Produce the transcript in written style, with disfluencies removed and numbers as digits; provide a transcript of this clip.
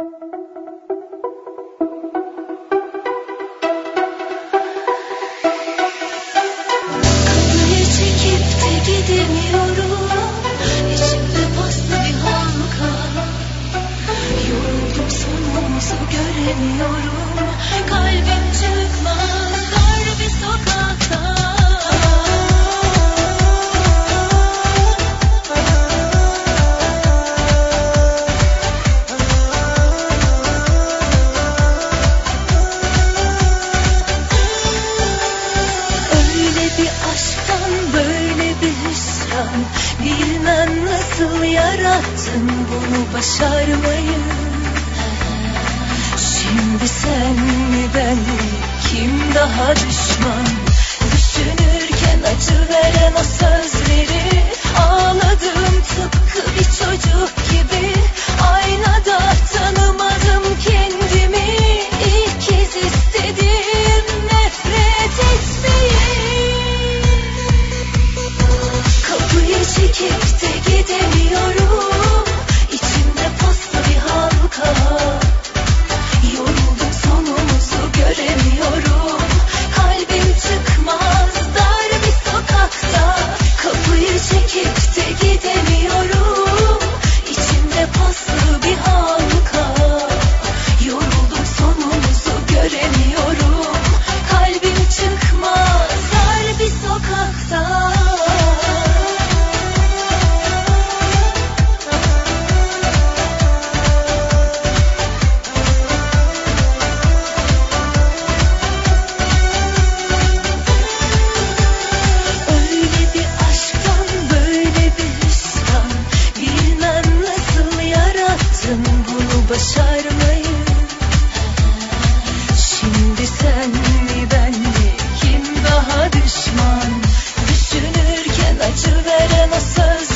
Kapıyı çekip de gidemiyorum. İçimde paslı bir halka. Yoruldum, sonumuzu göremiyorum. Kalbim çıkmaz dar bir sokakta. Öyle bir aşktan böyle bir hüsran. Bilmem nasıl yarattın bunu başarmayı. Şimdi sen mi ben mi, kim daha düşman? Düşünürken acı veren o sözleri. Ağladım tıpkı bir çocuk gibi. Aynada tanımadım kendimi. İlk kez istedim nefret etmeyi. Kapıyı çekip de gidemiyorum. İçimde paslı bir halka. Yoruldum, sonumuzu göremiyorum. Kalbim çıkmaz dar bir sokakta. Kapıyı çekip de gidemiyorum. İçimde paslı bir halka. Yoruldum, sonumuzu göremiyorum. Kalbim çıkmaz dar bir sokakta. Öyle bir aşktan böyle bir hüsran. Bilmem nasıl yarattın bunu başarmayı. Şimdi sen mi ben mi, kim daha düşman? Düşünürken acı veren o söz